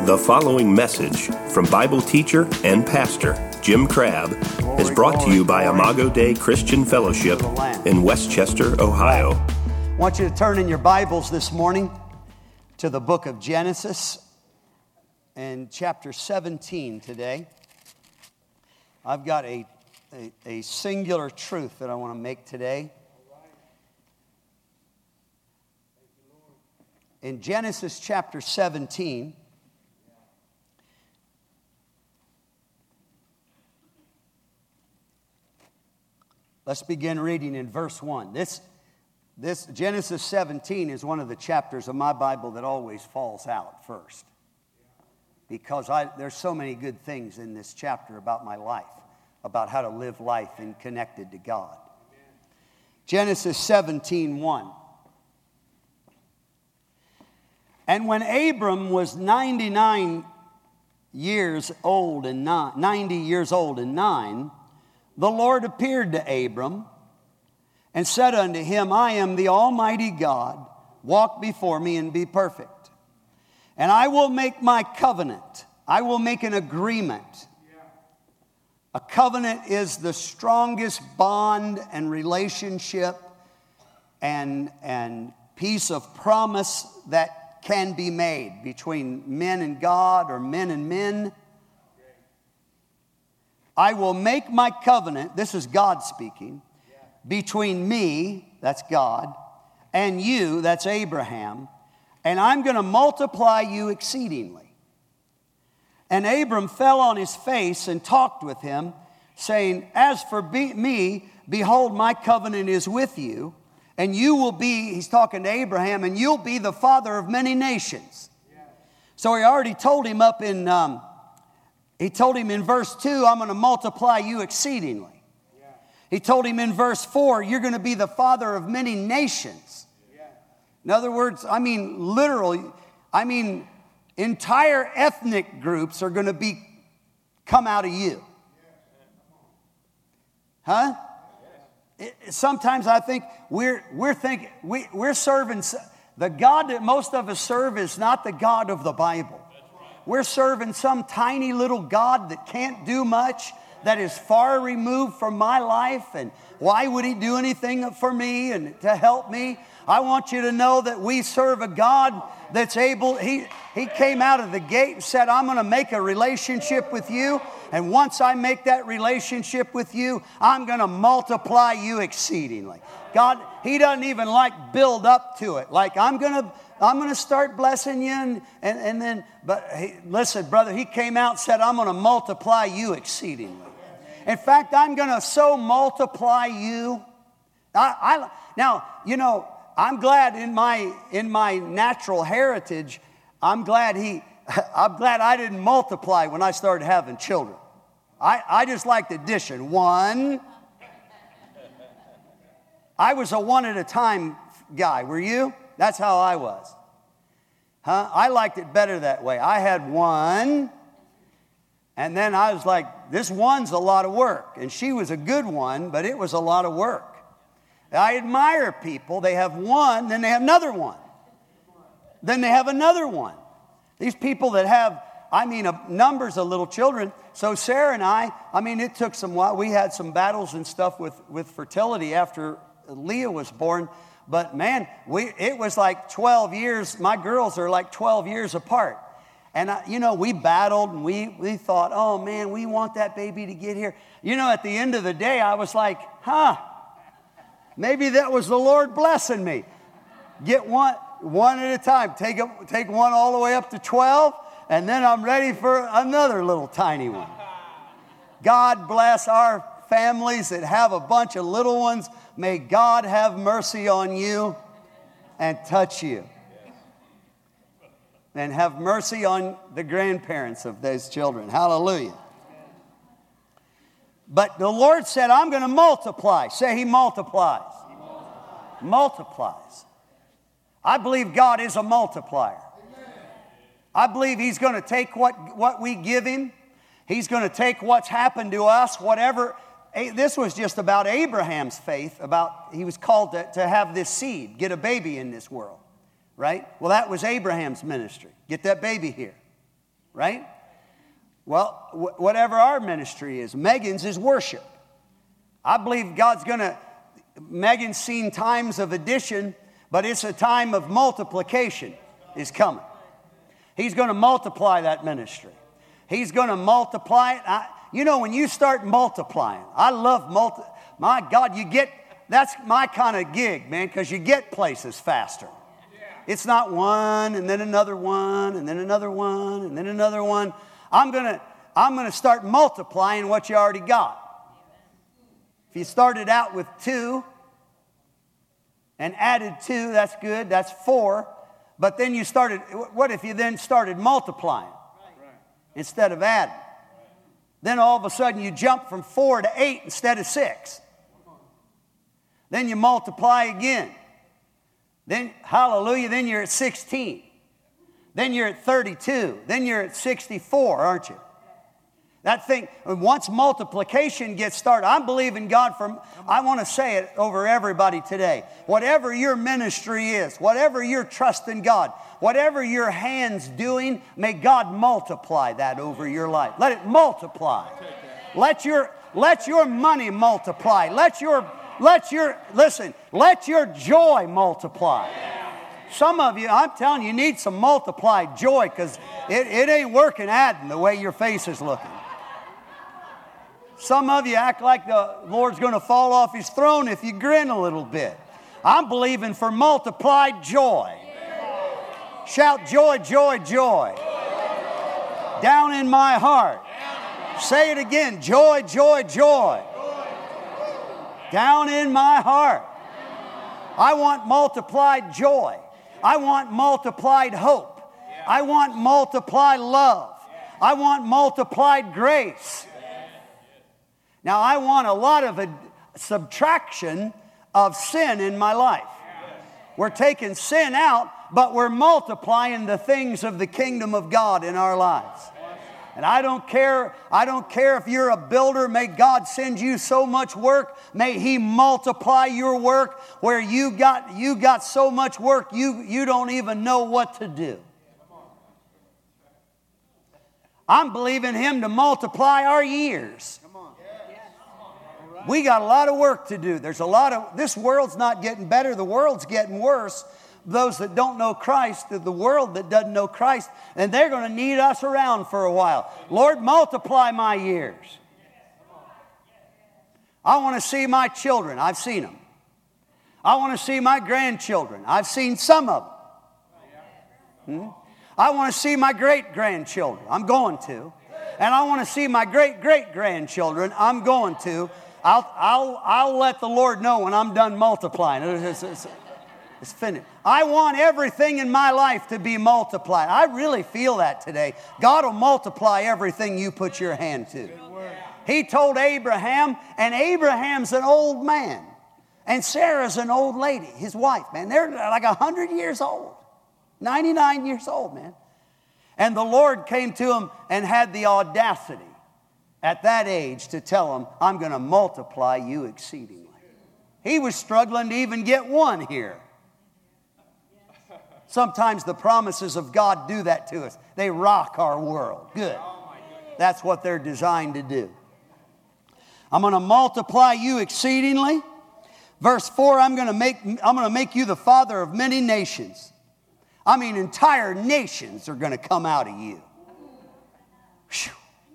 The following message from Bible teacher and pastor Jim Crabb is brought to you by Imago Dei Christian Fellowship in Westchester, Ohio. I want you to turn in your Bibles this morning to the book of Genesis and chapter 17 today. I've got a singular truth that I want to make today. In Genesis chapter 17, let's begin reading in verse 1. This Genesis 17 is one of the chapters of my Bible that always falls out first. Because there's so many good things in this chapter about my life, about how to live life and connected to God. Genesis 17:1. And when Abram was 90 years old and 9, the Lord appeared to Abram and said unto him, I am the Almighty God, walk before me and be perfect. And I will make my covenant, I will make an agreement. A covenant is the strongest bond and relationship and piece of promise that can be made between men and God or men and men. I will make my covenant, this is God speaking, between me, that's God, and you, that's Abraham, and I'm going to multiply you exceedingly. And Abram fell on his face and talked with him, saying, as for me, behold, my covenant is with you, and you will be, he's talking to Abraham, and you'll be the father of many nations. So he already told him he told him in verse 2, I'm going to multiply you exceedingly. He told him in verse 4, you're going to be the father of many nations. In other words, entire ethnic groups are going to come out of you. Huh? Sometimes I think we're serving, the God that most of us serve is not the God of the Bible. We're serving some tiny little God that can't do much, that is far removed from my life, and why would he do anything for me and to help me? I want you to know that we serve a God that's able. He came out of the gate and said, I'm going to make a relationship with you, and once I make that relationship with you, I'm going to multiply you exceedingly. God, he doesn't even build up to it. I'm going to start blessing you, and then, listen, brother, he came out and said, I'm going to multiply you exceedingly. In fact, I'm going to so multiply you. Now, I'm glad in my natural heritage, I'm glad I didn't multiply when I started having children. I just liked addition. One. I was a one at a time guy. Were you? That's how I was. Huh? I liked it better that way. I had one, and then I was like, this one's a lot of work. And she was a good one, but it was a lot of work. I admire people. They have one, then they have another one. Then they have another one. These people that have, numbers of little children. So Sarah and I, it took some while. We had some battles and stuff with fertility after Leah was born. But man, it was like 12 years. My girls are like 12 years apart. And, we battled and we thought, oh man, we want that baby to get here. At the end of the day, I was like, maybe that was the Lord blessing me. Get one at a time. Take one all the way up to 12, and then I'm ready for another little tiny one. God bless our families that have a bunch of little ones. May God have mercy on you and touch you. And have mercy on the grandparents of those children. Hallelujah. But the Lord said, I'm going to multiply. Say, he multiplies. Multiplies. I believe God is a multiplier. I believe he's going to take what we give him. He's going to take what's happened to us, whatever. This was just about Abraham's faith, he was called to have this seed, get a baby in this world, right? Well, that was Abraham's ministry. Get that baby here. right? Well, whatever our ministry is, Megan's is worship. I believe God's going to, Megan's seen times of addition, but it's a time of multiplication is coming. He's going to multiply that ministry. He's going to multiply it. You know, when you start multiplying, I love my God, that's my kind of gig, man, because you get places faster. It's not one and then another one and then another one and then another one. I'm gonna start multiplying what you already got. If you started out with 2 and added 2, that's good, that's 4. But then what if you then started multiplying instead of adding? Then all of a sudden you jump from 4 to 8 instead of 6. Then you multiply again. Then, hallelujah, then you're at 16. Then you're at 32. Then you're at 64, aren't you? That thing, once multiplication gets started, I'm believing God I want to say it over everybody today. Whatever your ministry is, whatever you're trusting God, whatever your hand's doing, may God multiply that over your life. Let it multiply. Let your money multiply. Let your joy multiply. Some of you, I'm telling you need some multiplied joy because it ain't working adding the way your face is looking. Some of you act like the Lord's going to fall off his throne if you grin a little bit. I'm believing for multiplied joy. Shout joy, joy, joy. Down in my heart. Say it again. Joy, joy, joy. Down in my heart. I want multiplied joy. I want multiplied hope. I want multiplied love. I want multiplied grace. Now, I want a lot of a subtraction of sin in my life. We're taking sin out, but we're multiplying the things of the kingdom of God in our lives. And I don't care if you're a builder. May God send you so much work. May he multiply your work where you got so much work you don't even know what to do. I'm believing him to multiply our years. We got a lot of work to do. This world's not getting better. The world's getting worse. Those that don't know Christ, the world that doesn't know Christ, and they're going to need us around for a while. Lord, multiply my years. I want to see my children. I've seen them. I want to see my grandchildren. I've seen some of them. I want to see my great-grandchildren. I'm going to. And I want to see my great-great-grandchildren. I'm going to. I'll let the Lord know when I'm done multiplying. It's finished. I want everything in my life to be multiplied. I really feel that today. God will multiply everything you put your hand to. He told Abraham, and Abraham's an old man, and Sarah's an old lady, his wife, man. They're like 100 years old, 99 years old, man. And the Lord came to him and had the audacity at that age to tell him, I'm going to multiply you exceedingly. He was struggling to even get one here. Sometimes the promises of God do that to us. They rock our world. Good. That's what they're designed to do. I'm going to multiply you exceedingly. Verse 4, I'm going to make you the father of many nations. I mean, entire nations are going to come out of you. Whew.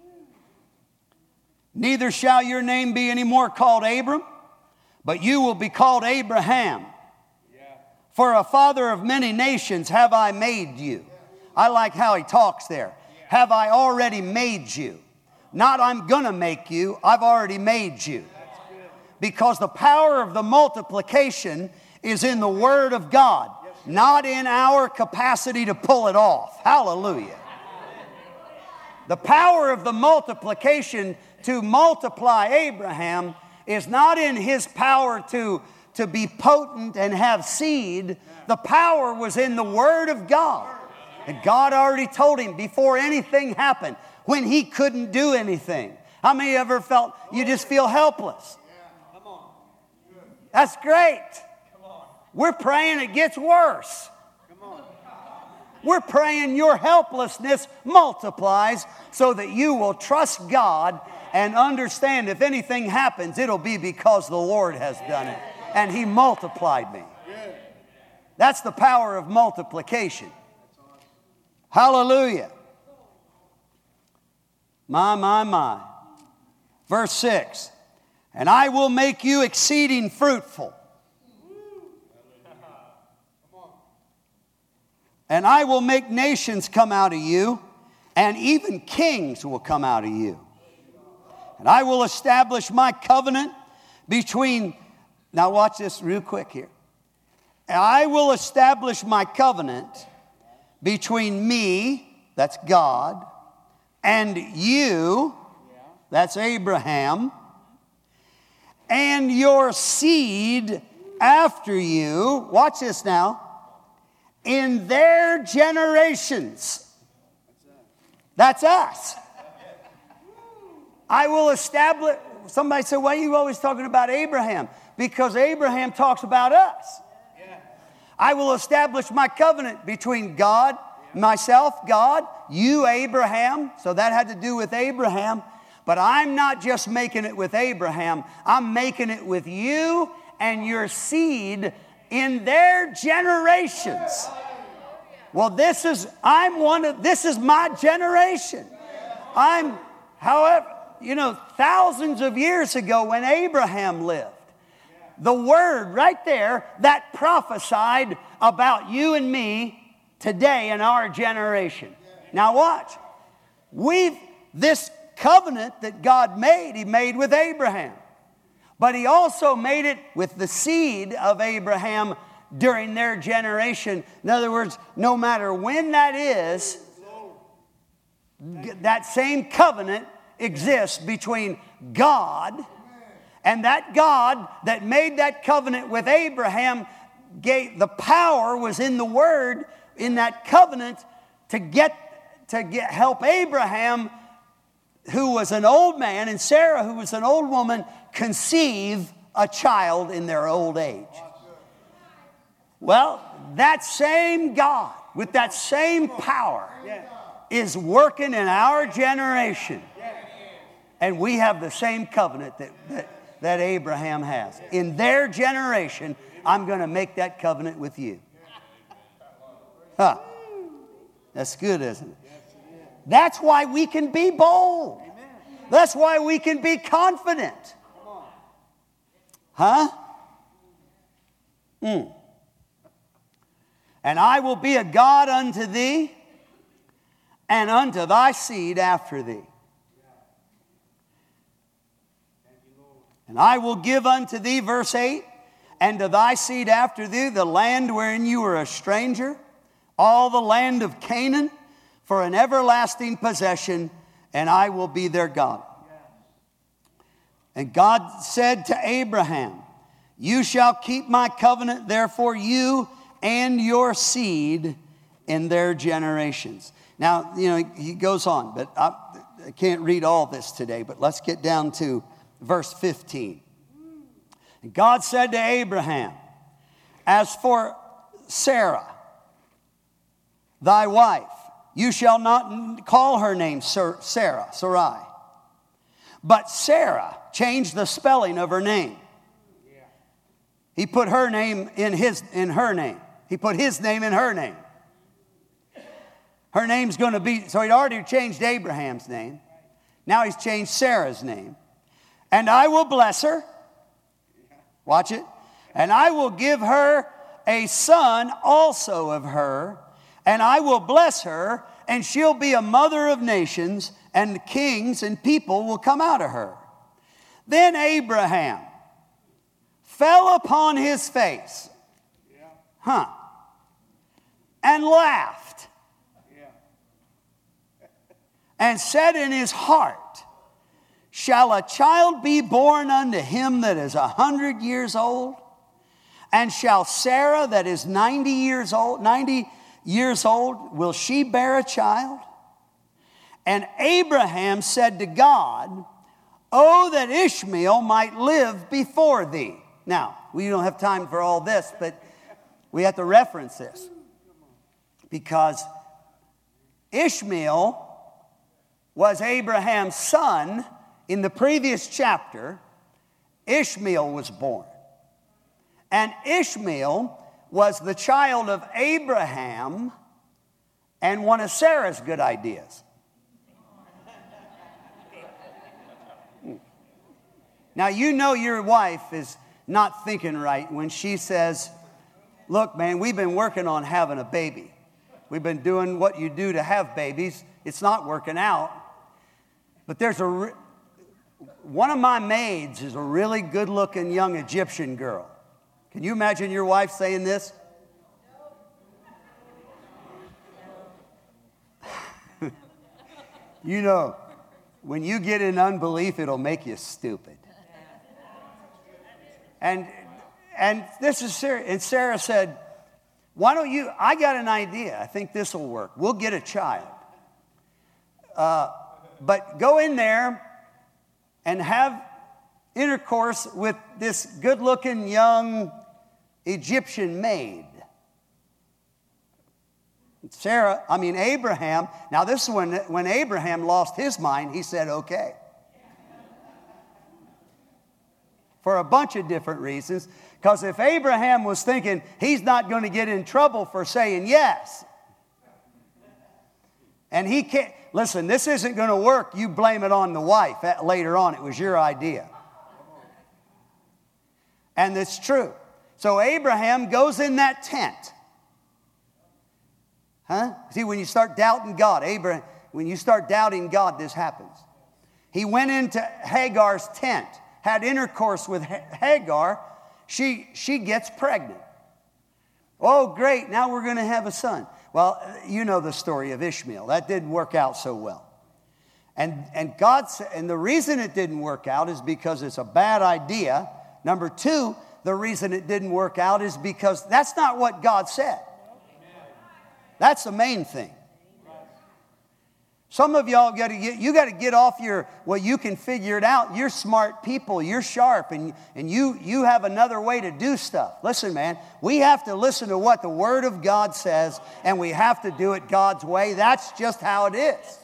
Neither shall your name be any more called Abram, but you will be called Abraham. For a father of many nations have I made you. I like how he talks there. Have I already made you? Not I'm going to make you, I've already made you. Because the power of the multiplication is in the Word of God, not in our capacity to pull it off. Hallelujah. The power of the multiplication to multiply Abraham is not in his power to be potent and have seed. The power was in the Word of God. And God already told him before anything happened, when he couldn't do anything. How many ever felt you just feel helpless? That's great. We're praying it gets worse. We're praying your helplessness multiplies so that you will trust God and understand if anything happens, it'll be because the Lord has done it. And He multiplied me. That's the power of multiplication. Hallelujah. My. Verse 6. And I will make you exceeding fruitful. And I will make nations come out of you, and even kings will come out of you. And I will establish my covenant between, now watch this real quick here. And I will establish my covenant between me, that's God, and you, that's Abraham, and your seed after you, watch this now, in their generations. That's us. I will establish, somebody said, why are you always talking about Abraham? Because Abraham talks about us. I will establish my covenant between God, myself, God, you, Abraham. So that had to do with Abraham. But I'm not just making it with Abraham. I'm making it with you and your seed in their generations. Well, this is my generation. However, thousands of years ago when Abraham lived, the word right there that prophesied about you and me today in our generation. Now watch. This covenant that God made, He made with Abraham. But He also made it with the seed of Abraham during their generation. In other words, no matter when that is, that same covenant exists between God and that God that made that covenant with Abraham. The power was in the word in that covenant to help Abraham, who was an old man, and Sarah, who was an old woman, conceive a child in their old age. Well, that same God with that same power is working in our generation. And we have the same covenant that Abraham has. In their generation, I'm going to make that covenant with you. Huh. That's good, isn't it? That's why we can be bold. That's why we can be confident. Huh? And I will be a God unto thee, and unto thy seed after thee. And I will give unto thee, verse 8, and to thy seed after thee the land wherein you were a stranger, all the land of Canaan, for an everlasting possession, and I will be their God. And God said to Abraham, you shall keep my covenant, therefore you and your seed in their generations. Now, he goes on, but I can't read all this today, but let's get down to verse 15. And God said to Abraham, as for Sarah, thy wife, you shall not call her name Sarah, Sarai, but Sarah. Change the spelling of her name. He put her name in her name. He put his name in her name. Her name's going to be, so he'd already changed Abraham's name. Now he's changed Sarah's name. And I will bless her. Watch it. And I will give her a son also of her. And I will bless her, and she'll be a mother of nations, and kings and people will come out of her. Then Abraham fell upon his face, and laughed, and said in his heart, shall a child be born unto him that is 100 years old? And shall Sarah that is 90 years old, will she bear a child? And Abraham said to God, oh, that Ishmael might live before thee. Now, we don't have time for all this, but we have to reference this. Because Ishmael was Abraham's son. In the previous chapter, Ishmael was born. And Ishmael was the child of Abraham and one of Sarah's good ideas. Now, you know your wife is not thinking right when she says, look, man, we've been working on having a baby. We've been doing what you do to have babies. It's not working out. But there's one of my maids is a really good-looking young Egyptian girl. Can you imagine your wife saying this? You know, when you get in unbelief, it'll make you stupid. And this is serious. And Sarah said, why don't you, I got an idea. I think this will work. We'll get a child. But go in there and have intercourse with this good-looking young Egyptian maid. Abraham, now this is when Abraham lost his mind, he said, okay. For a bunch of different reasons. Because if Abraham was thinking he's not going to get in trouble for saying yes, and he can't, listen, this isn't going to work, you blame it on the wife. Later on, it was your idea. And it's true. So Abraham goes in that tent. See, when you start doubting God, when you start doubting God, this happens. He went into Hagar's tent, had intercourse with Hagar. She gets pregnant. Oh, great, now we're going to have a son. Well, you know the story of Ishmael. That didn't work out so well. And the reason it didn't work out is because it's a bad idea. Number two, the reason it didn't work out is because that's not what God said. That's the main thing. Some of y'all got to get off you can figure it out. You're smart people, you're sharp, and you have another way to do stuff. Listen, man, we have to listen to what the Word of God says, and we have to do it God's way. That's just how it is.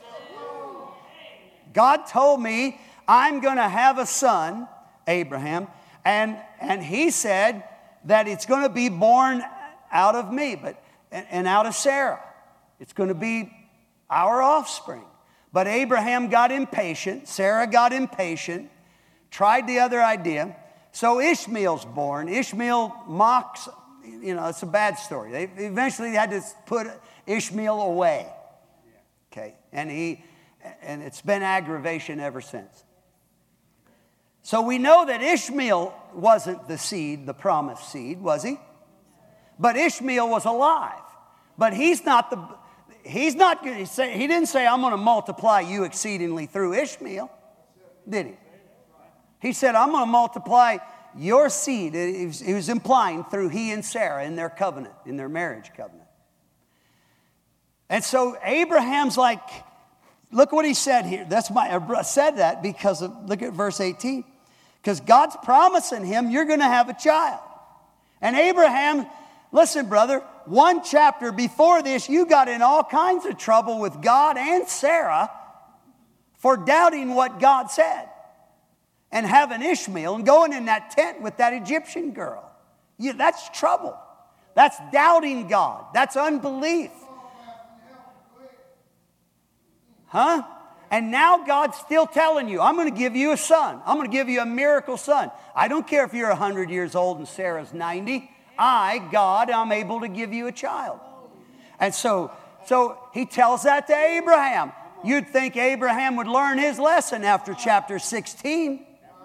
God told me I'm going to have a son, Abraham, and he said that it's going to be born out of me, and out of Sarah. It's going to be our offspring. But Abraham got impatient. Sarah got impatient. Tried the other idea. So Ishmael's born. Ishmael mocks. It's a bad story. They eventually had to put Ishmael away. Okay. And it's been aggravation ever since. So we know that Ishmael wasn't the seed, the promised seed, was he? But Ishmael was alive. But he didn't say, I'm going to multiply you exceedingly through Ishmael, did he? He said, I'm going to multiply your seed. He was implying through he and Sarah in their covenant, in their marriage covenant. And so Abraham's like, look what he said here. I said that because look at verse 18. Because God's promising him, you're going to have a child. And Abraham, listen, brother, one chapter before this, you got in all kinds of trouble with God and Sarah for doubting what God said and having Ishmael and going in that tent with that Egyptian girl. That's trouble. That's doubting God. That's unbelief. And now God's still telling you, I'm going to give you a son. I'm going to give you a miracle son. I don't care if you're 100 years old and Sarah's 90. God, I'm able to give you a child. And so he tells that to Abraham. You'd think Abraham would learn his lesson after chapter 16.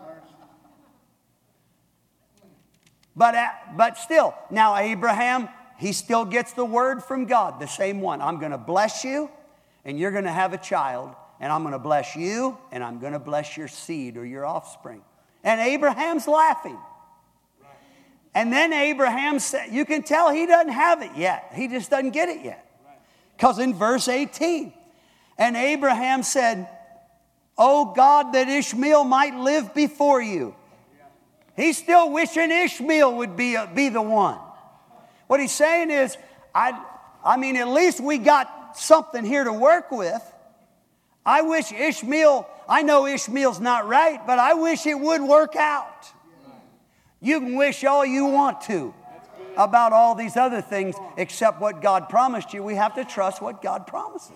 But still, now Abraham, he still gets the word from God, the same one. I'm going to bless you, and you're going to have a child, and I'm going to bless you, and I'm going to bless your seed or your offspring. And Abraham's laughing. And then Abraham said, you can tell he doesn't have it yet. He just doesn't get it yet. Because in verse 18, and Abraham said, oh God, that Ishmael might live before you. He's still wishing Ishmael would be the one. What he's saying is, at least we got got something here to work with. I wish Ishmael, I know Ishmael's not right, but I wish it would work out. You can wish all you want to about all these other things except what God promised you. We have to trust what God promises.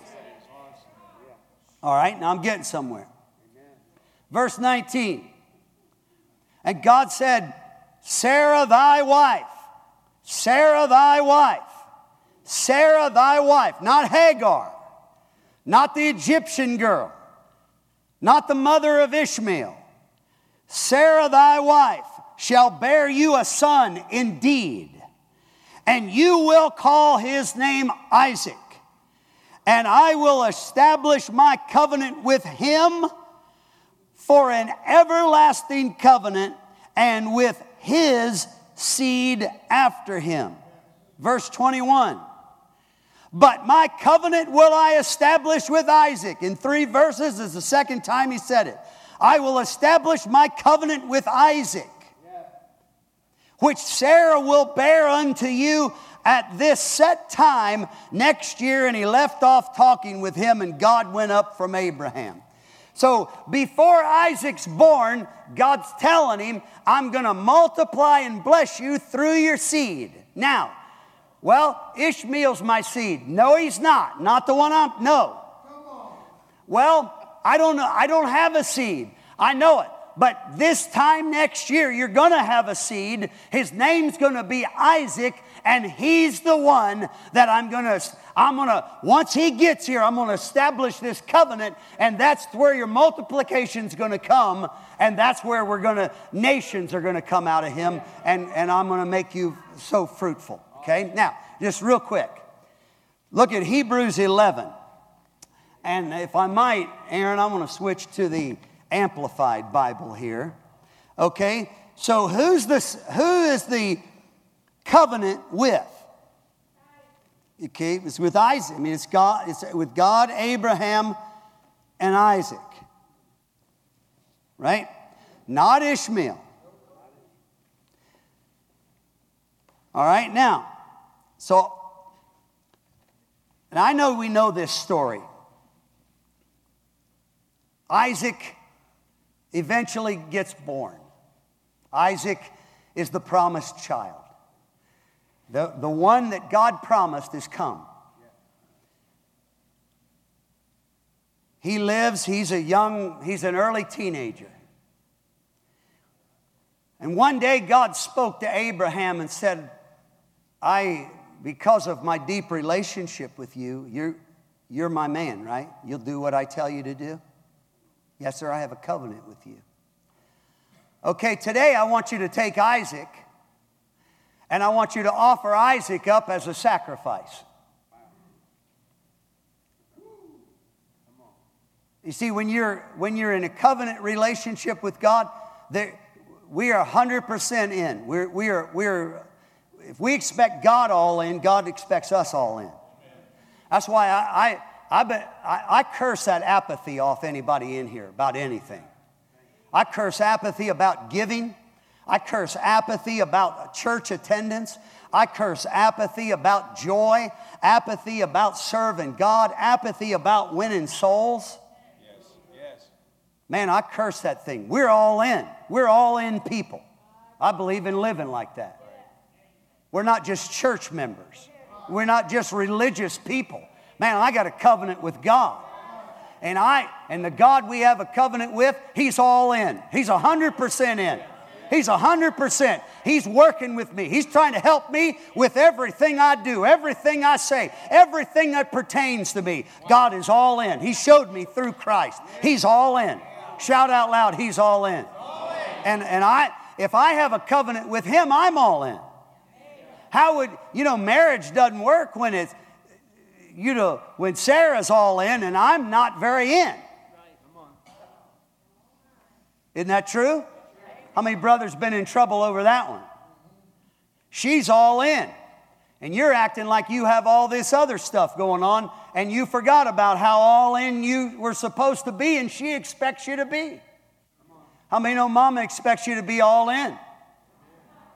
All right, now I'm getting somewhere. Verse 19. And God said, Sarah thy wife, Sarah thy wife, Sarah thy wife, not Hagar, not the Egyptian girl, not the mother of Ishmael. Sarah thy wife shall bear you a son indeed, and you will call his name Isaac. And I will establish my covenant with him for an everlasting covenant, and with his seed after him. Verse 21. But my covenant will I establish with Isaac. In 3 verses is the second time he said it. I will establish my covenant with Isaac, which Sarah will bear unto you at this set time next year. And he left off talking with him, and God went up from Abraham. So before Isaac's born, God's telling him, I'm going to multiply and bless you through your seed. Now, well, Ishmael's my seed. No, he's not. Not the one no. Well, I don't know. I don't have a seed. I know it. But this time next year, you're going to have a seed. His name's going to be Isaac, and he's the one that I'm going to, once he gets here, I'm going to establish this covenant, and that's where your multiplication's going to come, and that's where nations are going to come out of him, and I'm going to make you so fruitful. Okay? Now, just real quick, look at Hebrews 11. And if I might, Aaron, I'm going to switch to the Amplified Bible here. Okay? So who is the covenant with? Okay, it's with Isaac. I mean, it's with God, Abraham, and Isaac. Right? Not Ishmael. All right, now, and I know we know this story. Isaac eventually gets born. Isaac is the promised child. The one that God promised is come. He lives, he's an early teenager. And one day God spoke to Abraham and said, because of my deep relationship with you, you're my man, right? You'll do what I tell you to do? Yes, sir, I have a covenant with you. Okay, today I want you to take Isaac, and I want you to offer Isaac up as a sacrifice. You see, when you're in a covenant relationship with God, we are 100% in. If we expect God all in, God expects us all in. That's why I curse that apathy off anybody in here about anything. I curse apathy about giving. I curse apathy about church attendance. I curse apathy about joy. Apathy about serving God. Apathy about winning souls. Yes. Man, I curse that thing. We're all in. We're all in people. I believe in living like that. We're not just church members. We're not just religious people. Man, I got a covenant with God. And the God we have a covenant with, He's all in. He's 100% in. He's 100%. He's working with me. He's trying to help me with everything I do, everything I say, everything that pertains to me. God is all in. He showed me through Christ. He's all in. Shout out loud, He's all in. And if I have a covenant with Him, I'm all in. Marriage doesn't work when when Sarah's all in and I'm not very in. Isn't that true? How many brothers been in trouble over that one? She's all in. And you're acting like you have all this other stuff going on and you forgot about how all in you were supposed to be and she expects you to be. How many know Mama expects you to be all in?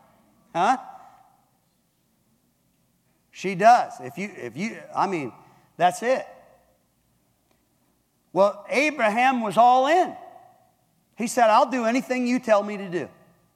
Huh? She does. That's it. Well, Abraham was all in. He said, I'll do anything you tell me to do.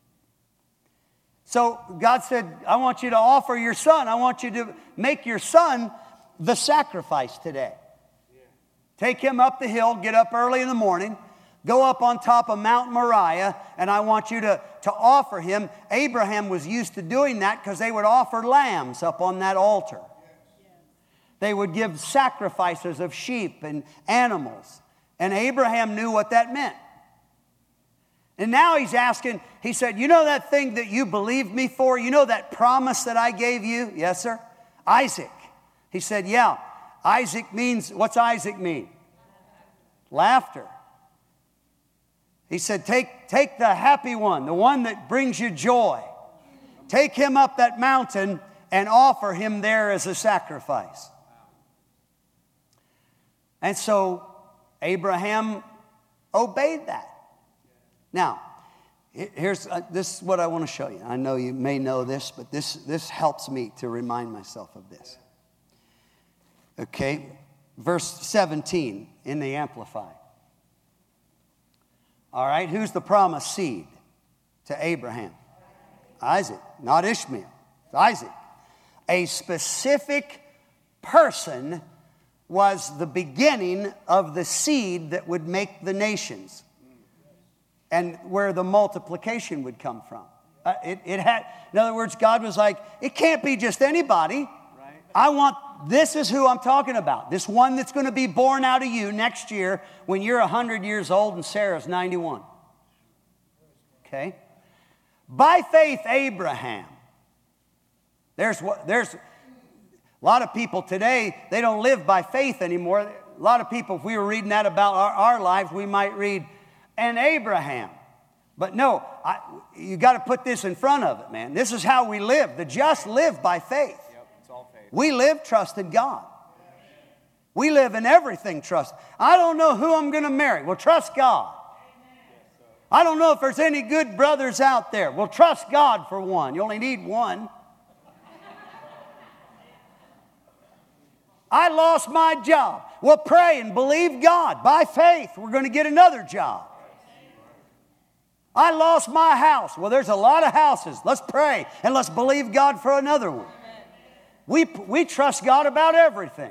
So God said, I want you to offer your son. I want you to make your son the sacrifice today. Take him up the hill, get up early in the morning, go up on top of Mount Moriah, and I want you to offer him. Abraham was used to doing that because they would offer lambs up on that altar. They would give sacrifices of sheep and animals. And Abraham knew what that meant. And now he's asking, he said, you know that thing that you believed me for? You know that promise that I gave you? Yes, sir. Isaac. He said, yeah. Isaac means, what's Isaac mean? Laughter. He said, take the happy one, the one that brings you joy. Take him up that mountain and offer him there as a sacrifice. And so Abraham obeyed that. Now, this is what I want to show you. I know you may know this, but this helps me to remind myself of this. Okay, verse 17 in the Amplified. All right, who's the promised seed to Abraham? Isaac, not Ishmael. It's Isaac. A specific person was the beginning of the seed that would make the nations and where the multiplication would come from. In other words, God was like, it can't be just anybody. This is who I'm talking about. This one that's going to be born out of you next year when you're 100 years old and Sarah's 91. Okay? By faith, Abraham. There's a lot of people today, they don't live by faith anymore. A lot of people, if we were reading that about our lives, we might read, and Abraham. But no, you got to put this in front of it, man. This is how we live. The just live by faith. We live trusting God. We live in everything trust. I don't know who I'm going to marry. Well, trust God. I don't know if there's any good brothers out there. Well, trust God for one. You only need one. I lost my job. Well, pray and believe God. By faith, we're going to get another job. I lost my house. Well, there's a lot of houses. Let's pray and let's believe God for another one. We trust God about everything.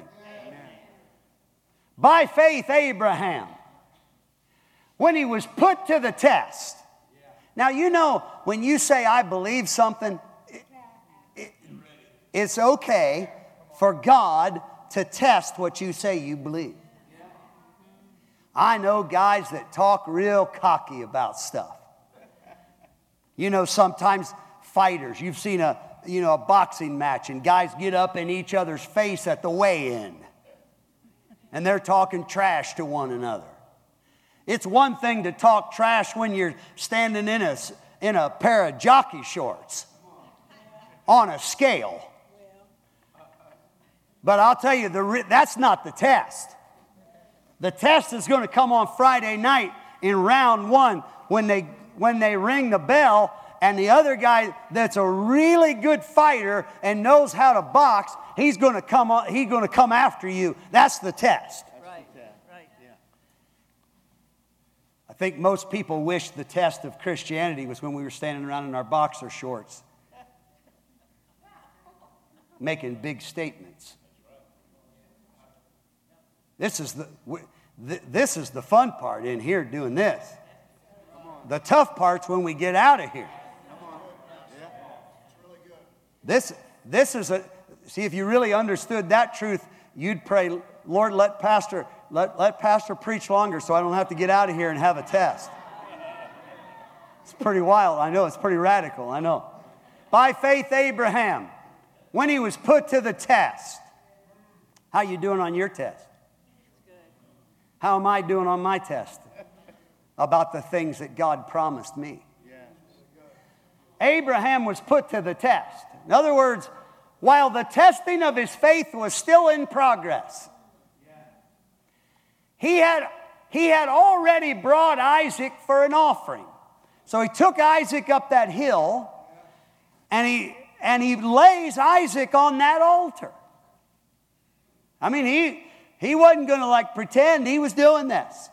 By faith, Abraham, when he was put to the test. Now, you know, when you say, I believe something, it's okay for God to test what you say you believe. I know guys that talk real cocky about stuff. You know, sometimes fighters, you've seen a boxing match and guys get up in each other's face at the weigh-in. And they're talking trash to one another. It's one thing to talk trash when you're standing in a pair of jockey shorts on a scale. But I'll tell you, that's not the test. The test is going to come on Friday night in round one when they ring the bell. And the other guy that's a really good fighter and knows how to box, he's going to come after you. That's the test. Right. Yeah. I think most people wish the test of Christianity was when we were standing around in our boxer shorts, making big statements. This is the fun part in here doing this. The tough part's when we get out of here. This is see, if you really understood that truth, you'd pray, Lord, let Pastor preach longer so I don't have to get out of here and have a test. It's pretty wild. I know. It's pretty radical. I know. By faith, Abraham, when he was put to the test. How you doing on your test? How am I doing on my test? About the things that God promised me. Abraham was put to the test. In other words, while the testing of his faith was still in progress, he had already brought Isaac for an offering. So he took Isaac up that hill, and he lays Isaac on that altar. I mean, he wasn't going to like pretend he was doing this.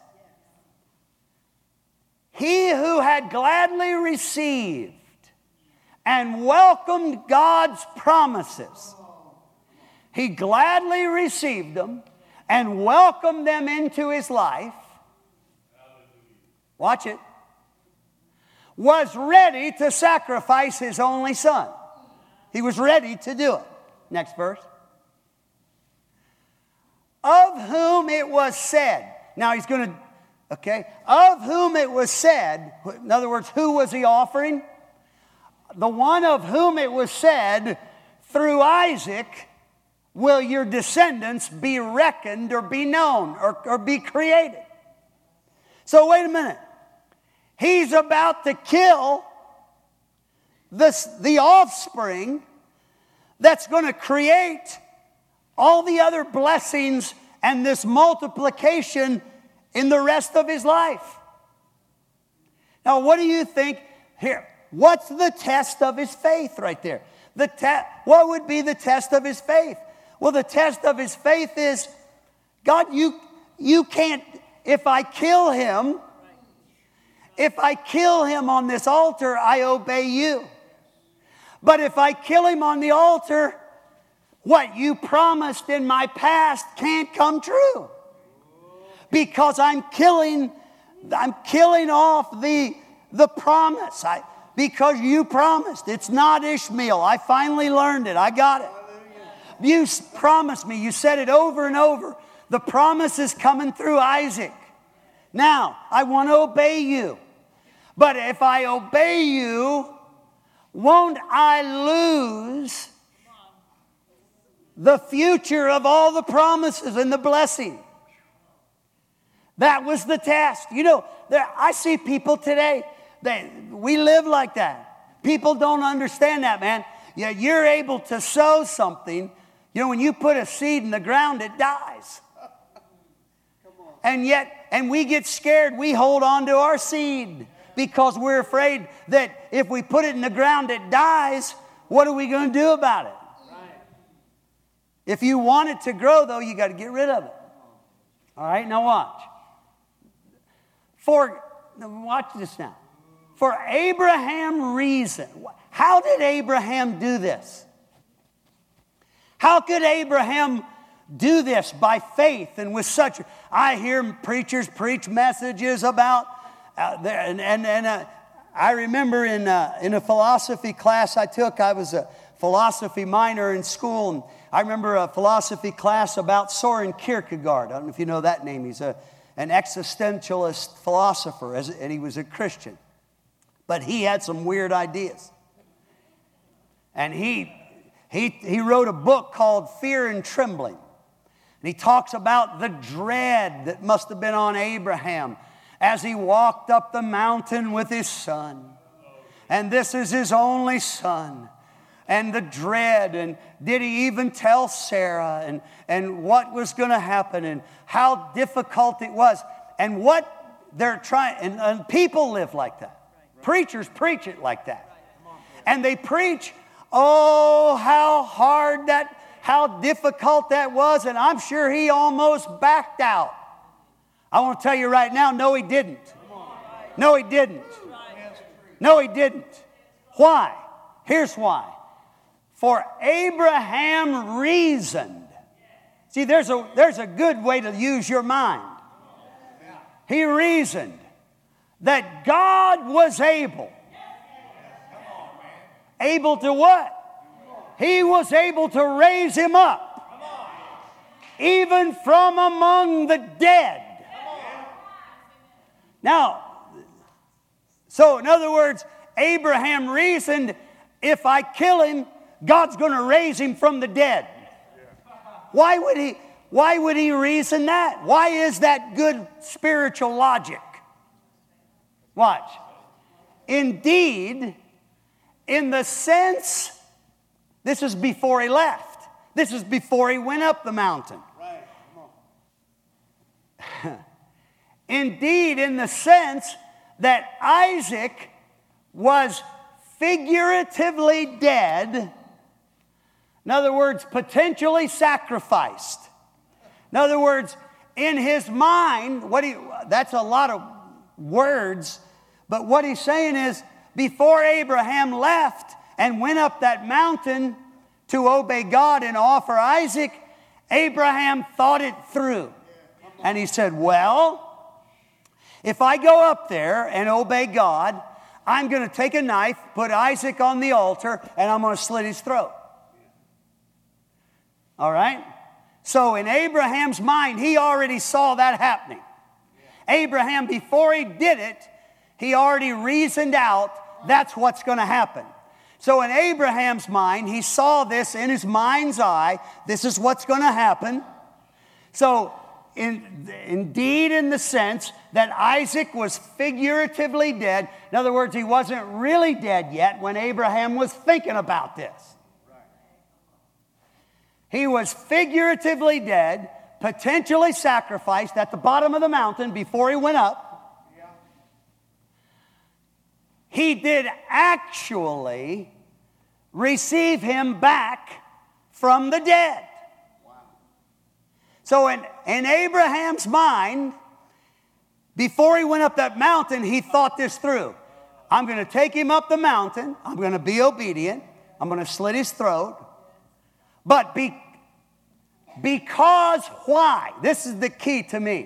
He who had gladly received and welcomed God's promises. He gladly received them and welcomed them into his life. Watch it. Was ready to sacrifice his only son. He was ready to do it. Next verse. Of whom it was said. Now he's going to, okay. Of whom it was said. In other words, who was he offering? The one of whom it was said, through Isaac will your descendants be reckoned or be known or be created. So wait a minute. He's about to kill the offspring that's going to create all the other blessings and this multiplication in the rest of his life. Now, what do you think here? What's the test of his faith right there? What would be the test of his faith? Well, the test of his faith is, God, you can't, if I kill him on this altar, I obey you. But if I kill him on the altar, what you promised in my past can't come true. Because I'm killing off the promise. Because you promised. It's not Ishmael. I finally learned it. I got it. You promised me. You said it over and over. The promise is coming through Isaac. Now, I want to obey you. But if I obey you, won't I lose the future of all the promises and the blessing? That was the test. You know, I see people today, we live like that. People don't understand that, man. Yeah, you're able to sow something. You know, when you put a seed in the ground, it dies. And we get scared. We hold on to our seed because we're afraid that if we put it in the ground, it dies. What are we going to do about it? Right. If you want it to grow, though, you got to get rid of it. All right, now watch. Watch this now. For Abraham reasoned. How did Abraham do this? How could Abraham do this by faith and with such? I hear preachers preach messages about, I remember in a philosophy class I took. I was a philosophy minor in school, and I remember a philosophy class about Soren Kierkegaard. I don't know if you know that name. He's an existentialist philosopher, and he was a Christian. But he had some weird ideas. And he wrote a book called Fear and Trembling. And he talks about the dread that must have been on Abraham as he walked up the mountain with his son. And this is his only son. And the dread, and did he even tell Sarah, and what was going to happen, and how difficult it was, and what they're trying, and people live like that. Preachers preach it like that. And they preach, oh, how difficult that was, and I'm sure he almost backed out. I want to tell you right now, no, he didn't. No, he didn't. No, he didn't. Why? Here's why. For Abraham reasoned. See, there's a good way to use your mind. He reasoned that God was able. Able to what? He was able to raise him up. Even from among the dead. Now, so in other words, Abraham reasoned, if I kill him, God's going to raise him from the dead. Why would he reason that? Why is that good spiritual logic? Watch. Indeed, in the sense, this is before he left. This is before he went up the mountain. Right. Come on. Indeed, in the sense that Isaac was figuratively dead, in other words, potentially sacrificed. In other words, in his mind, that's a lot of words, but what he's saying is, before Abraham left and went up that mountain to obey God and offer Isaac, Abraham thought it through. And he said, well, if I go up there and obey God, I'm going to take a knife, put Isaac on the altar, and I'm going to slit his throat. All right? So in Abraham's mind, he already saw that happening. Abraham, before he did it, he already reasoned out that's what's going to happen. So in Abraham's mind, he saw this in his mind's eye. This is what's going to happen. So indeed, in the sense that Isaac was figuratively dead. In other words, he wasn't really dead yet when Abraham was thinking about this. He was figuratively dead, potentially sacrificed at the bottom of the mountain before he went up. He did actually receive him back from the dead. So in Abraham's mind, before he went up that mountain, he thought this through. I'm going to take him up the mountain. I'm going to be obedient. I'm going to slit his throat. But because why? This is the key to me.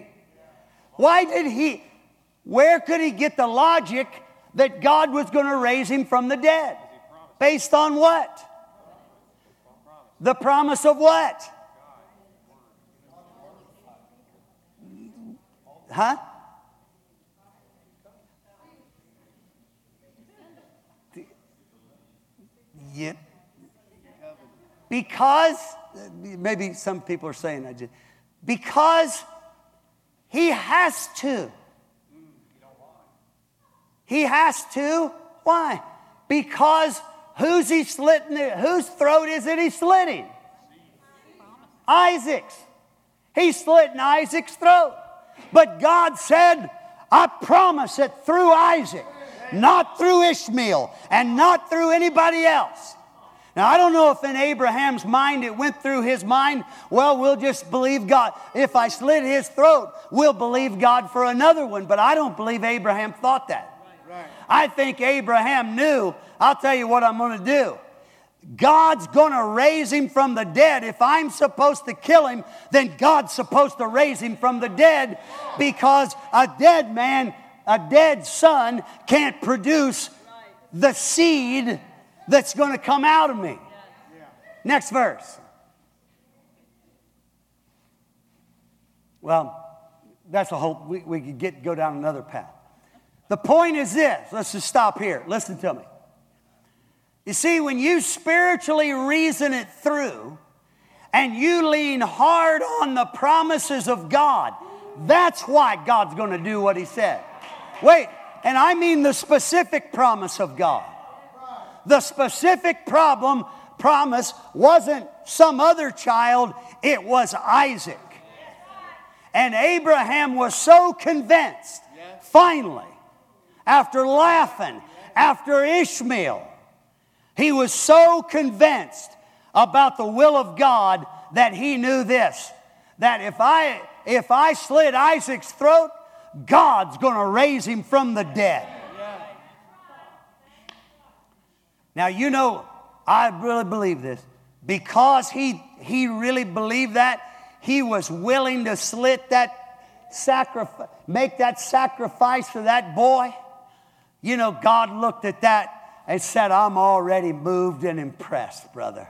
Where could he get the logic that God was going to raise him from the dead? Based on what? The promise of what? Huh? Yeah. Because, maybe some people are saying that. Because he has to. He has to. Why? Because whose throat is it he's slitting? Isaac's. He's slitting Isaac's throat. But God said, I promise it through Isaac, not through Ishmael, and not through anybody else. Now, I don't know if in Abraham's mind it went through his mind, well, we'll just believe God. If I slit his throat, we'll believe God for another one. But I don't believe Abraham thought that. I think Abraham knew, I'll tell you what I'm going to do. God's going to raise him from the dead. If I'm supposed to kill him, then God's supposed to raise him from the dead, because a dead man, a dead son can't produce the seed that's going to come out of me. Next verse. Well, that's a whole, we could go down another path. The point is this. Let's just stop here. Listen to me. You see, when you spiritually reason it through and you lean hard on the promises of God, that's why God's going to do what he said. Wait, and I mean the specific promise of God. The specific promise wasn't some other child, it was Isaac. And Abraham was so convinced, finally, after laughing, after Ishmael, he was so convinced about the will of God that he knew this, that if I slit Isaac's throat, God's going to raise him from the dead. Now, you know, I really believe this. Because he really believed that, he was willing to slit that sacrifice, make that sacrifice for that boy. You know, God looked at that and said, I'm already moved and impressed, brother.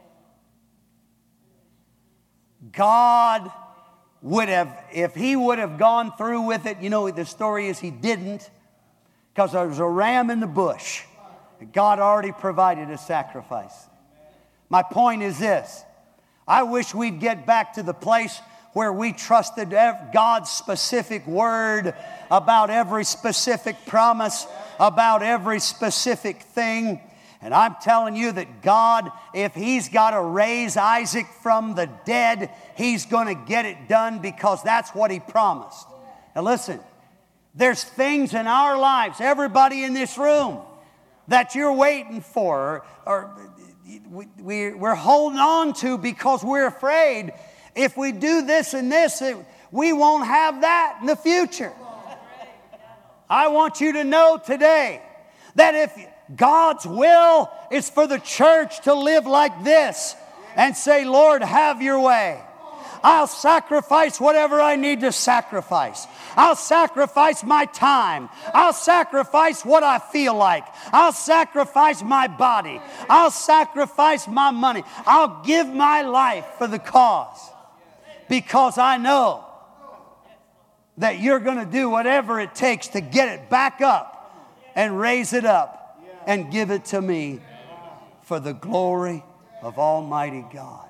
God would have, if he would have gone through with it, you know, the story is he didn't, because there was a ram in the bush. God already provided a sacrifice. My point is this. I wish we'd get back to the place where we trusted God's specific word about every specific promise, about every specific thing. And I'm telling you that God, if he's got to raise Isaac from the dead, he's going to get it done, because that's what he promised. Now listen, there's things in our lives, everybody in this room, that you're waiting for, or we're holding on to because we're afraid if we do this and this, we won't have that in the future. I want you to know today that if God's will is for the church to live like this and say, Lord, have your way. I'll sacrifice whatever I need to sacrifice. I'll sacrifice my time. I'll sacrifice what I feel like. I'll sacrifice my body. I'll sacrifice my money. I'll give my life for the cause, because I know that you're going to do whatever it takes to get it back up and raise it up and give it to me for the glory of Almighty God.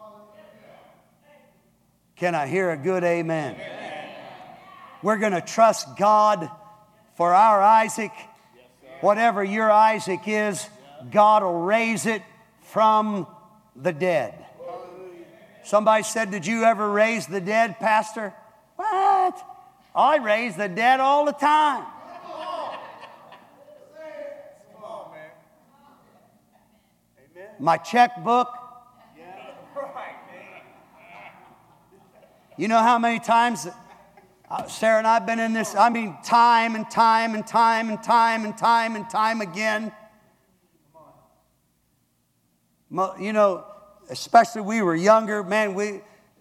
Can I hear a good amen? We're going to trust God for our Isaac. Whatever your Isaac is, God will raise it from the dead. Somebody said, did you ever raise the dead, Pastor? What? I raise the dead all the time. My checkbook. You know how many times Sarah and I have been in this, time and time again. You know, especially we were younger, man, we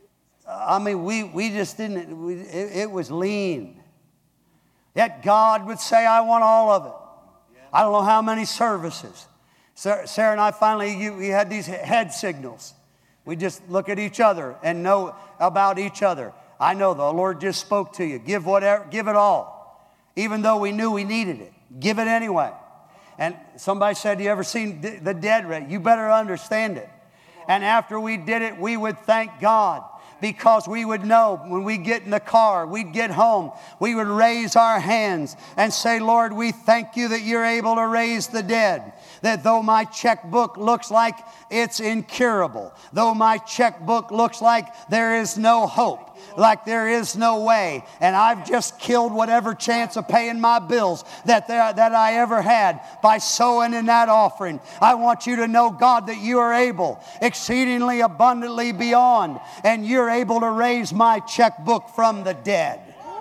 just didn't, it was lean. Yet God would say, I want all of it. I don't know how many services. Sarah and I finally, we had these head signals. We just look at each other and know about each other. I know the Lord just spoke to you. Give whatever, give it all. Even though we knew we needed it, give it anyway. And somebody said, you ever seen the dead raised? You better understand it. And after we did it, we would thank God, because we would know when we get in the car, we'd get home, we would raise our hands and say, Lord, we thank you that you're able to raise the dead. That though my checkbook looks like it's incurable, though my checkbook looks like there is no hope, like there is no way, and I've just killed whatever chance of paying my bills that I ever had by sowing in that offering. I want you to know, God, that you are able, exceedingly abundantly beyond, and you're able to raise my checkbook from the dead.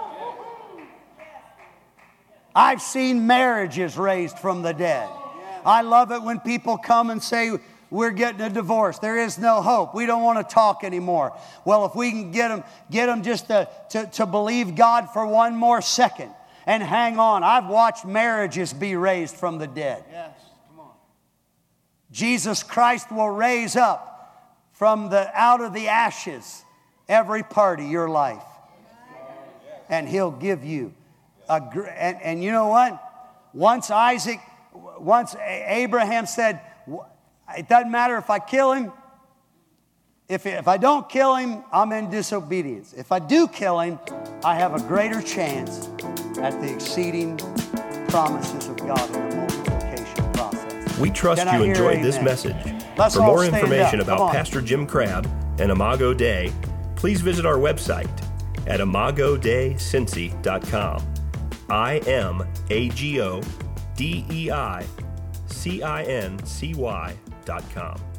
I've seen marriages raised from the dead. I love it when people come and say, we're getting a divorce. There is no hope. We don't want to talk anymore. Well, if we can get them just to believe God for one more second and hang on. I've watched marriages be raised from the dead. Yes, come on. Jesus Christ will raise up from out of the ashes every part of your life. And He'll give you and you know what? Once Abraham said, it doesn't matter if I kill him. If I don't kill him, I'm in disobedience. If I do kill him, I have a greater chance at the exceeding promises of God in the multiplication process. We trust you enjoyed this message. For more information about Pastor Jim Crabb and Imago Dei, please visit our website at imagodeicincy.com. IMAGODEICINCY.com.